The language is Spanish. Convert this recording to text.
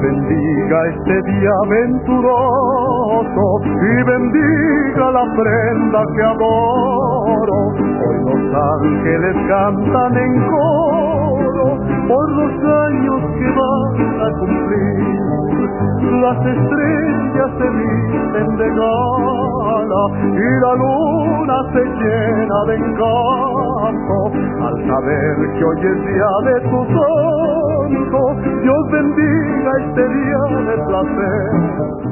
bendiga este día venturoso y bendiga la prenda que adoro. Hoy los ángeles cantan en coro por los años que van a cumplir. Las estrellas se visten de gala y la luna se llena de encanto al saber que hoy es día de tu santo. Dios bendiga este día de placer